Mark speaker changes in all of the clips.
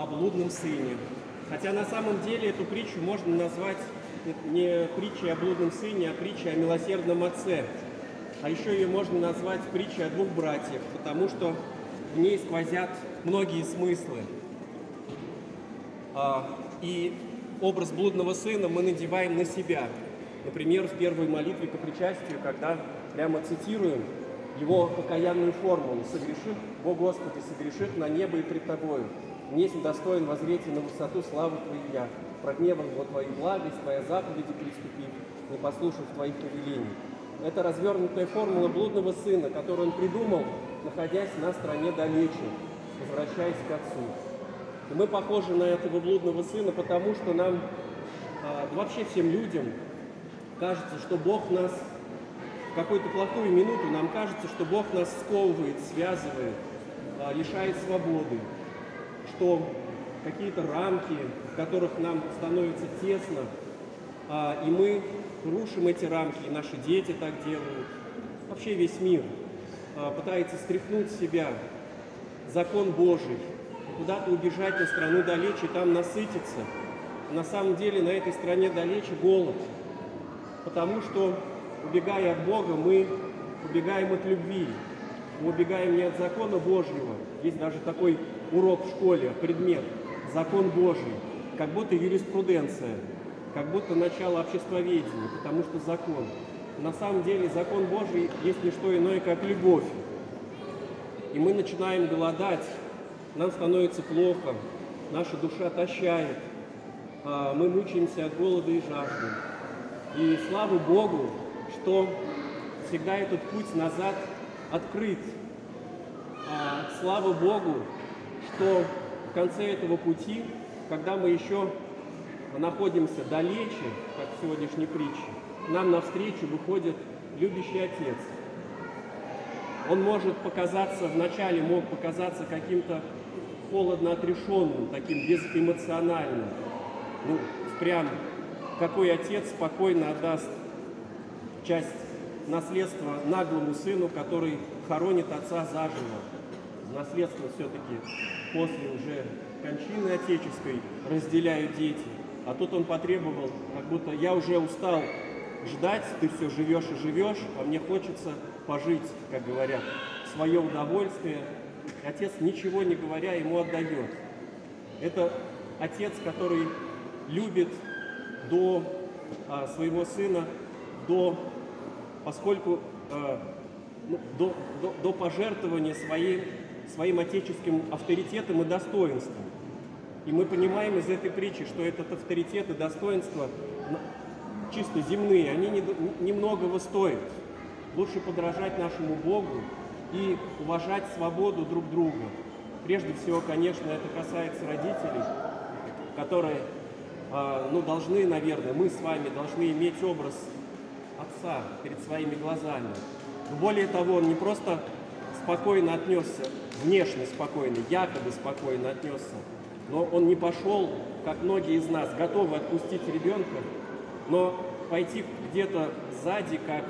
Speaker 1: о блудном сыне. Хотя на самом деле эту притчу можно назвать не притчей о блудном сыне, а притчей о милосердном отце. А еще ее можно назвать притчей о двух братьях, потому что в ней сквозят многие смыслы. И образ блудного сына мы надеваем на себя. Например, в первой молитве ко причастию, когда прямо цитируем его покаянную формулу: «Согрешит, Бог Господи, согрешит на небо и пред Тобою. Несть достоин воззреть на высоту славы Твоей, прогневан во Твою благость, Твоя заповеди приступив, не послушав Твоих повелений». Это развернутая формула блудного сына, которую он придумал, находясь на стране далече, возвращаясь к Отцу. И мы похожи на этого блудного сына, потому что нам, вообще всем людям, кажется, что Бог нас в какую-то плохую минуту, нам кажется, что Бог нас сковывает, связывает, лишает свободы, что какие-то рамки, в которых нам становится тесно, и мы рушим эти рамки, и наши дети так делают. Вообще весь мир пытается стряхнуть с себя закон Божий, куда-то убежать на страну далече, и там насытиться. На самом деле на этой стране далече голод, потому что, убегая от Бога, мы убегаем от любви, мы убегаем не от закона Божьего. Есть даже такой урок в школе, предмет «Закон Божий», как будто юриспруденция, как будто начало обществоведения, потому что закон. На самом деле закон Божий есть не что иное, как любовь. И мы начинаем голодать, нам становится плохо, наша душа тащает, мы мучаемся от голода и жажды. И слава Богу, что всегда этот путь назад открыт. Слава Богу, что в конце этого пути, когда мы еще находимся далече, как в сегодняшней притче, нам навстречу выходит любящий Отец. Он может показаться, вначале мог показаться каким-то холодно отрешенным, таким безэмоциональным. Прям какой отец спокойно отдаст часть наследства наглому сыну, который хоронит отца заживо. Наследство все-таки после уже кончины отеческой разделяют дети. А тут он потребовал, как будто я уже устал ждать, ты все живешь и живешь, а мне хочется пожить, как говорят, в свое удовольствие. И отец, ничего не говоря, ему отдает. Это отец, который любит до своего сына, поскольку до пожертвования своим отеческим авторитетом и достоинством. И мы понимаем из этой притчи, что этот авторитет и достоинство чисто земные, они немногого стоят. Лучше подражать нашему Богу и уважать свободу друг друга. Прежде всего, конечно, это касается родителей, которые должны, наверное, мы с вами должны иметь образ отца перед своими глазами. Но более того, он не просто спокойно отнесся, внешне спокойно, якобы спокойно отнесся, но он не пошел, как многие из нас, готовы отпустить ребенка, но пойти где-то сзади, как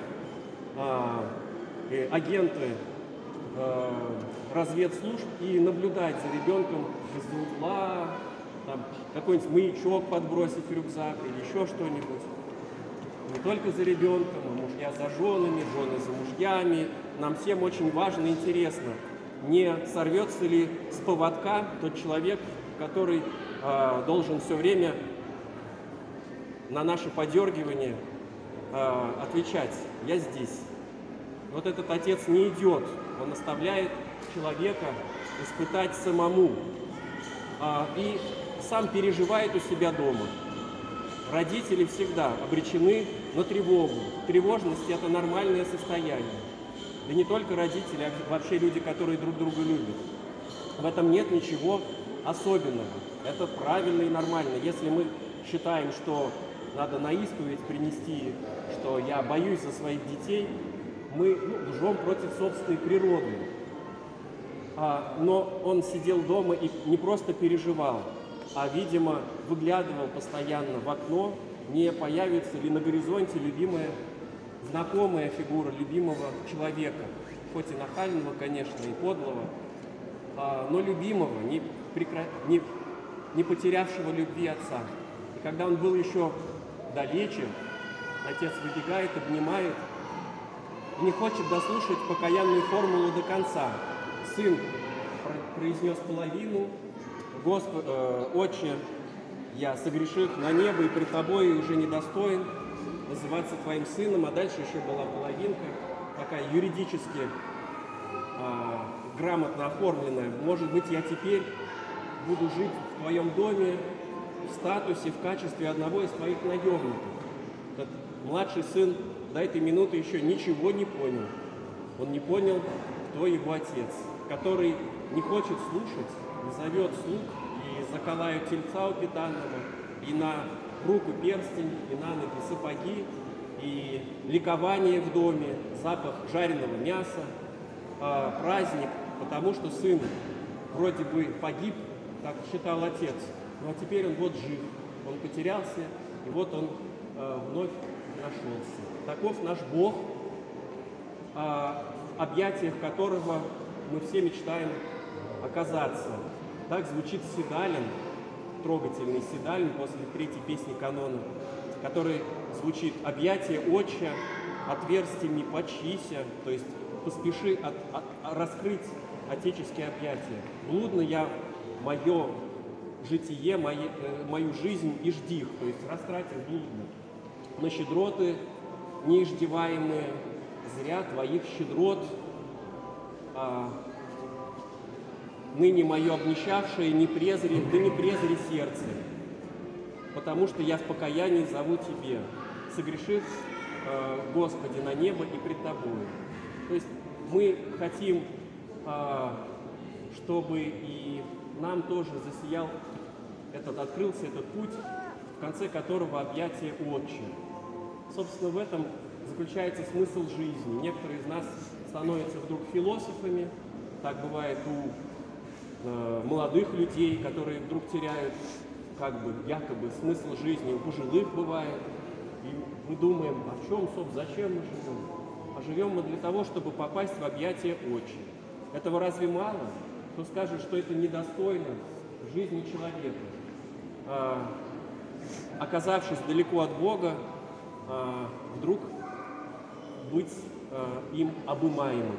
Speaker 1: агенты разведслужб, и наблюдать за ребенком из угла, какой-нибудь маячок подбросить в рюкзак или еще что-нибудь. Не только за ребенком, а мужья за женами, жены за мужьями. Нам всем очень важно и интересно, не сорвется ли с поводка тот человек, который должен все время на наше подергивание отвечать: «Я здесь». Вот этот отец не идет, он оставляет человека испытать самому и сам переживает у себя дома. Родители всегда обречены на тревогу. Тревожность – это нормальное состояние. И не только родители, а вообще люди, которые друг друга любят. В этом нет ничего особенного. Это правильно и нормально. Если мы считаем, что надо на исповедь принести, что я боюсь за своих детей, мы лжем против собственной природы. Но он сидел дома и не просто переживал, а, видимо, выглядывал постоянно в окно, не появится ли на горизонте любимая, знакомая фигура любимого человека, хоть и нахального, конечно, и подлого, но любимого, не потерявшего любви отца. И когда он был еще далече, отец выбегает, обнимает и не хочет дослушать покаянную формулу до конца. Сын произнес половину: «Отче, я, согрешив на небо и пред тобой, уже недостоин называться твоим сыном», а дальше еще была половинка, такая юридически грамотно оформленная: «Может быть, я теперь буду жить в твоем доме в статусе, в качестве одного из твоих наемников». Этот младший сын до этой минуты еще ничего не понял. Он не понял, кто его отец, который не хочет слушать, зовет слуг, и заколают тельца упитанного, и на руку перстень, и на ноги сапоги, и ликование в доме, запах жареного мяса, праздник, потому что сын вроде бы погиб, так считал отец, но теперь он вот жив, он потерялся, и вот он вновь нашелся. Таков наш Бог, в объятиях которого мы все мечтаем оказаться. Так звучит Седалин, трогательный Седалин после третьей песни канона, который звучит: «Объятие Отче, отверстиями почися», то есть поспеши раскрыть отеческие объятия. «Блудно я мое житие, мою жизнь и ждих», то есть растратил блудно. «Но щедроты неиждеваемые, зря твоих щедрот, ныне мое обнищавшее не презри, да не презри сердце, потому что я в покаянии зову тебе, согрешив, Господи, на небо и пред тобою». То есть мы хотим, чтобы и нам тоже засиял открылся этот путь, в конце которого объятие Отче. Собственно, в этом заключается смысл жизни. Некоторые из нас становятся вдруг философами, так бывает у молодых людей, которые вдруг теряют якобы смысл жизни, у пожилых бывает. И мы думаем, а в чем, собственно, зачем мы живем? А живем мы для того, чтобы попасть в объятия Отче. Этого разве мало? Кто скажет, что это недостойно жизни человека? Оказавшись далеко от Бога, вдруг быть им обымаемым.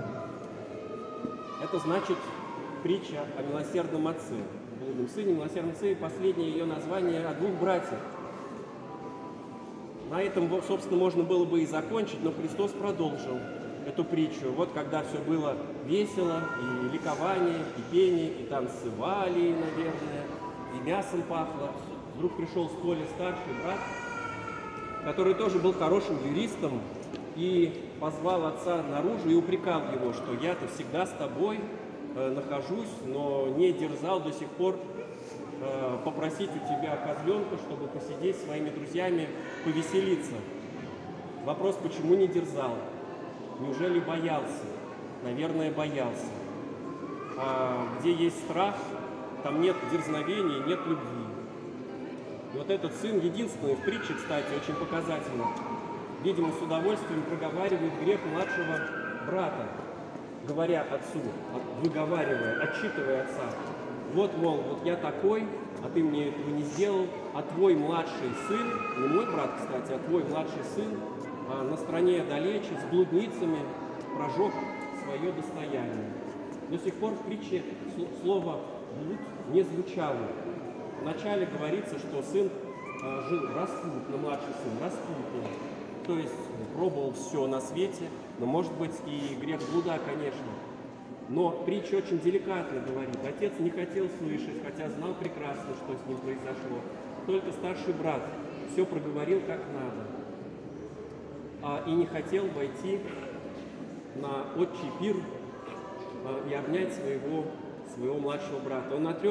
Speaker 1: Это значит притча о милосердном отце, блудном сыне, милосердном сыне, последнее ее название о двух братьях. На этом, собственно, можно было бы и закончить, но Христос продолжил эту притчу. Вот когда все было весело, и ликование, и пение, и танцевали, наверное, и мясом пахло, вдруг пришел с поля старший брат, который тоже был хорошим юристом, и позвал отца наружу и упрекал его, что я-то всегда с тобой нахожусь, но не дерзал до сих пор попросить у тебя козленка, чтобы посидеть с своими друзьями, повеселиться. Вопрос, почему не дерзал? Неужели боялся? Наверное, боялся. Где есть страх, там нет дерзновения, нет любви. И вот этот сын, единственный в притче, кстати, очень показательно, видимо, с удовольствием проговаривает грех младшего брата, говоря отцу, выговаривая, отчитывая отца. Вот, мол, вот я такой, а ты мне этого не сделал, а твой младший сын, не мой брат, кстати, а твой младший сын на стране далече с блудницами прожег свое достояние. До сих пор в притче слово «блуд» не звучало. Вначале говорится, что сын жил распутно, младший сын распутно, то есть пробовал все на свете, но, может быть, и грех блуда, конечно. Но притча очень деликатно говорит. Отец не хотел слышать, хотя знал прекрасно, что с ним произошло. Только старший брат все проговорил как надо. И не хотел войти на отчий пир и обнять своего младшего брата. Он отрек